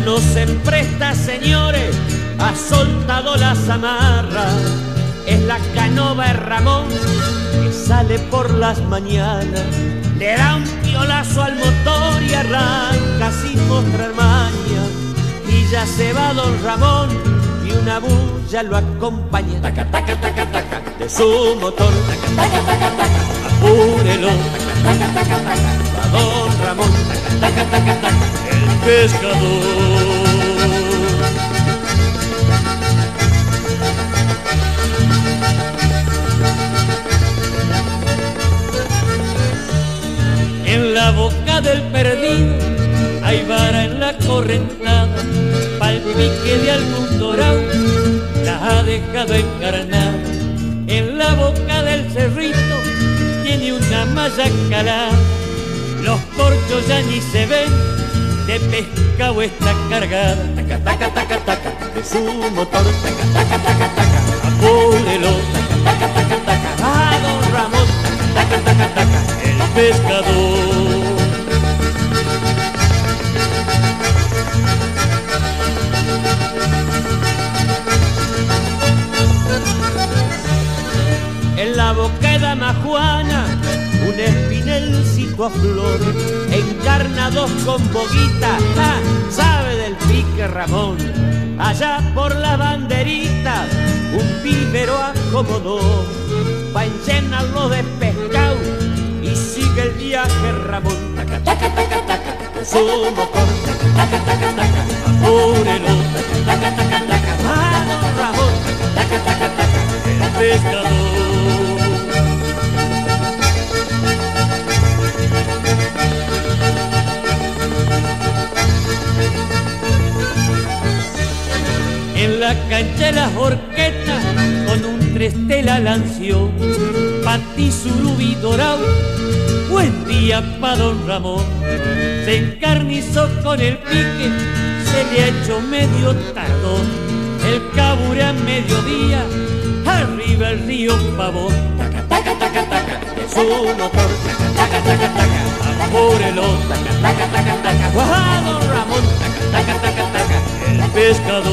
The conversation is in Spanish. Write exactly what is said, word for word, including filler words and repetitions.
no se presta, señores, ha soltado las amarras. Es la canoa de Ramón que sale por las mañanas. Le da un piolazo al motor y arranca sin mostrar maña. Y ya se va don Ramón y una bulla lo acompaña. Taca, taca, taca, taca, de su motor. Taca, taca, taca, taca, apúrelo. Taca, taca, taca, taca, va don Ramón. Taca, taca, taca, taca, el pescador. En la boca del perdido hay vara en la correntada, pa'l pique de algún dorado la ha dejado encarnada. En la boca del cerrito tiene una malla calada, los corchos ya ni se ven, de pescado está cargada. Taca, taca, taca, taca, de su motor. Taca, taca, taca, taca, apúrelo. Taca, taca, taca, taca, a don Ramón. Taca, taca, taca, taca, el pescador. En la boca de Damajuana un espinelcito a flores, encarnados con boguita, ah, sabe del pique Ramón. Allá por la banderita un vivero acomodó pa' enllenarlo de pescado y sigue el viaje Ramón. Taca, taca, taca, taca, de su motor. Taca, taca, taca, taca, apúrelo. Taca, taca, taca, taca, a don Ramón. Taca, taca, taca, taca, el pescador. En la cancha de las horquetas con un trestela lanció, patí surubí dorado, buen día pa' don Ramón. Se encarnizó con el pique, se le ha hecho medio tardón, el caburé a mediodía, arriba el río Pavón. Taca, taca, taca, taca, de su motor. Taca, taca, taca, taca, apúrelo. Taca, taca, taca, taca, a don Ramón. Taca, taca, taca, taca, el pescador.